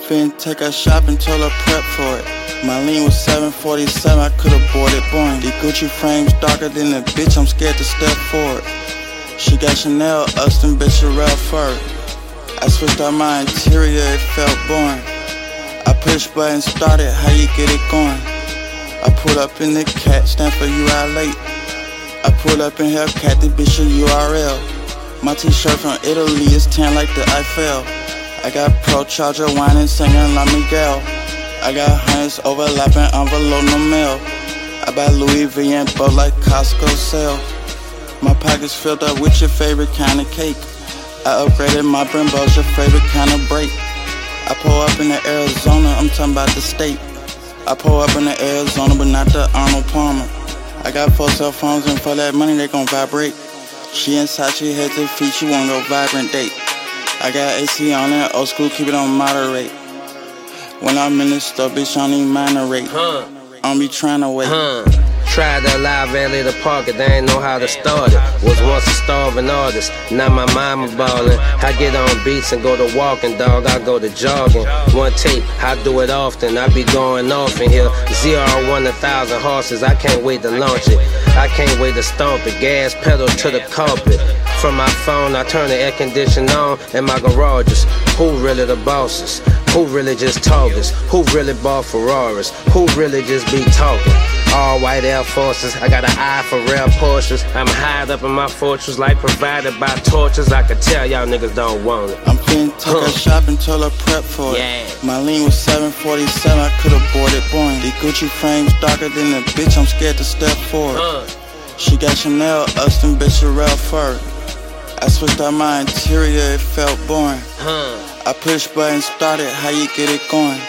finna take her shopping, told her prep for it. My lean was 747, I could've bought it, boring. These Gucci frames darker than a bitch, I'm scared to step forward. She got Chanel, Ustin, bitch, Sherelle fur. I switched out my interior, it felt boring. I push button, started, how you get it going? I pulled up in the cat, stand for you out late. I pulled up in Hellcat, the bitch a URL. My t-shirt from Italy is tan like the Eiffel. I got Pro Charger whining, singing La Miguel. I got hundreds overlapping, envelope, no mail. I buy Louis V and both like Costco sale. My pockets filled up with your favorite kind of cake. I upgraded my Brembo's your favorite kind of brake. I pull up in the Arizona, I'm talking about the state. I pull up in the Arizona, but not the Arnold Palmer. I got 4 cell phones, and for that money, they gon' vibrate. She inside, she head to feet, she wanna go vibrant date. I got AC on it, old school, keep it on moderate. When I'm in the store, bitch, I don't even mind the rate. I don't be tryna wait. Tried to live LA to park it, they ain't know how to start it. Was once a starving artist, now my mama ballin'. I get on beats and go to walking, dog, I go to jogging. One tape, I do it often, I be going off in here. ZR1 1,000 horses, I can't wait to launch it. I can't wait to stomp it, gas pedal to the carpet. From my phone, I turn the air conditioner on in my garages. Who really the bosses? Who really just talkers? Who really bought Ferraris? Who really just be talking? All white Air Forces, I got an eye for rare Porsches. I'm high up in my fortress, like provided by torches. I can tell y'all niggas don't want it. I'm finna take her shopping, told her prep for it. Yeah. My lean was 747, I could've bought it, boring. These Gucci frames darker than a bitch, I'm scared to step forward. She got Chanel, Ustin, bitch, Sherelle fur. I switched out my interior, it felt boring. I push button, started, how you get it going?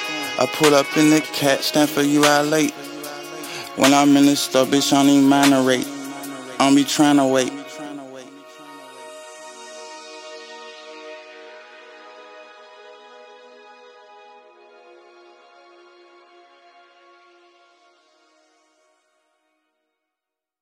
I pulled up in the cat, stand for you out late. When I'm in the store, bitch, I don't even mind the rate. I don't be tryna wait.